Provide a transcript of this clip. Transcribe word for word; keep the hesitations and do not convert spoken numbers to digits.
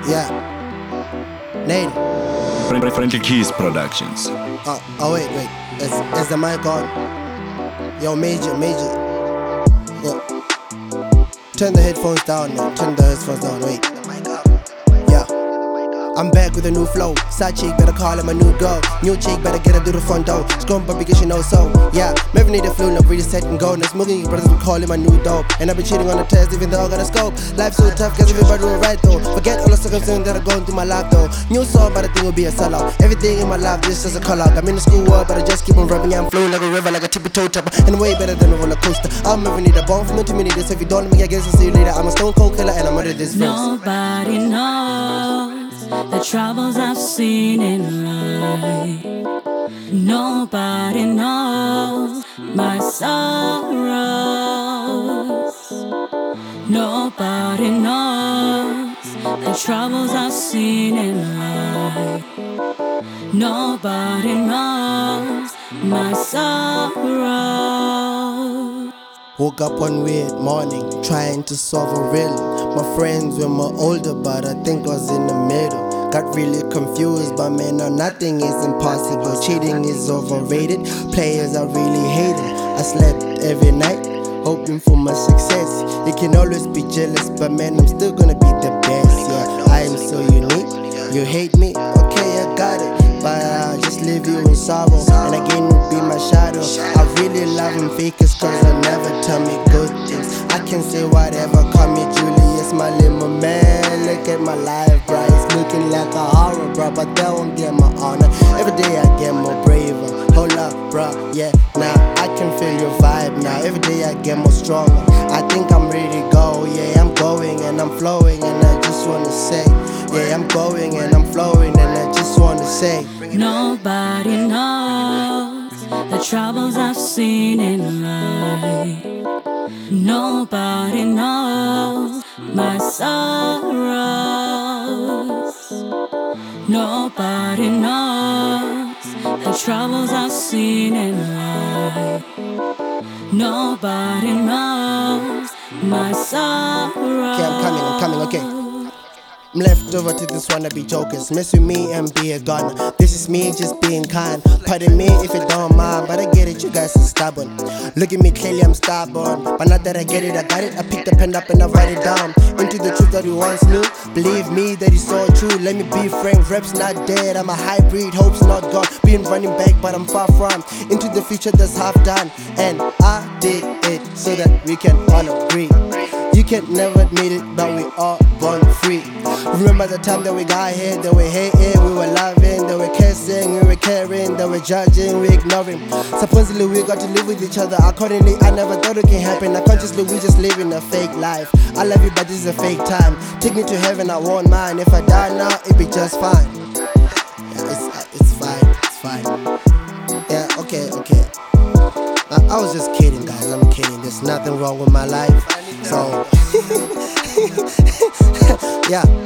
Yeah. Native. Friendly Keys Productions. Oh, oh wait, wait. Is, is the mic on? Yo, major, major. Yeah. Turn the headphones down, man. Turn the headphones down, wait. Yeah. I'm back with a new flow. Side chick, better call him a new girl. New chick, better get her to the front door. Scrum but because she knows so. Yeah, Maverick need a flu, no really set and go. No smoking, brothers will call him a new dope. And I've been cheating on the test, even though I got a scope. Life's so tough, cause everybody do it right though. Forget all the circumstances that are going through my life though. New song, but I think will be a sellout. Everything in my life just as a call out. I'm in the school world, but I just keep on rubbing. Yeah, I'm flowing like a river, like a tippy toe tapper. And way better than a roller coaster. I'm never need a bomb for no to me this. If you don't let me, I guess I'll see you later. I'm a stone cold killer and I'm under this verse. Nobody knows the troubles I've seen in life. Nobody knows my sorrows. Nobody knows the troubles I've seen in life. Nobody knows my sorrows. Woke up one weird morning, trying to solve a riddle. My friends were more older, but I think I was in the middle. Got really confused, but man, now nothing is impossible. Cheating is overrated, players are really hated. I slept every night, hoping for my success. You can always be jealous, but man, I'm still gonna be the best. Yeah, I am so unique. You hate me? Okay, I got it. But I'll just leave you in sorrow, and again will be my shadow. I really love them fakers, cause they never tell me good things. I can say whatever, call me Julius, my little man. Look at my life, bro, it's looking like a horror, bro, but that won't get my honor. Every day I get more braver. Hold up, bro, yeah, now I can feel your vibe now. Every day I get more stronger. I think I'm ready to go, yeah, I'm going and I'm flowing, and I just wanna say, yeah, I'm going and I'm flowing, and I just wanna say, nobody knows the troubles I've seen in life. Nobody knows my sorrows. Nobody knows the troubles I've seen in life. Nobody knows my sorrows. okay, I'm coming, I'm coming, okay. I'm left over to this wannabe jokers. Mess with me and be a gun. This is me just being kind. Pardon me if you don't mind, but I get it, you guys are stubborn. Look at me, clearly I'm stubborn. But now that I get it, I got it. I pick the pen up and I write it down. Into the truth that we once knew. Believe me that it's so true. Let me be frank, reps not dead. I'm a hybrid, hopes not gone. Been running back, but I'm far from. Into the future that's half done. And I did it so that we can all agree. You can never admit it, but we all born free. Remember the time that we got here, they were hating, we were loving, they were cursing, we were caring, they were judging, we ignoring. Supposedly we got to live with each other. Accordingly, I never thought it can happen. Unconsciously, we just living a fake life. I love you, but this is a fake time. Take me to heaven, I won't mind. If I die now, it'll be just fine. Yeah, it's, it's fine, it's fine. Yeah, okay, okay. I, I was just kidding, guys, I'm kidding. There's nothing wrong with my life. So, yeah.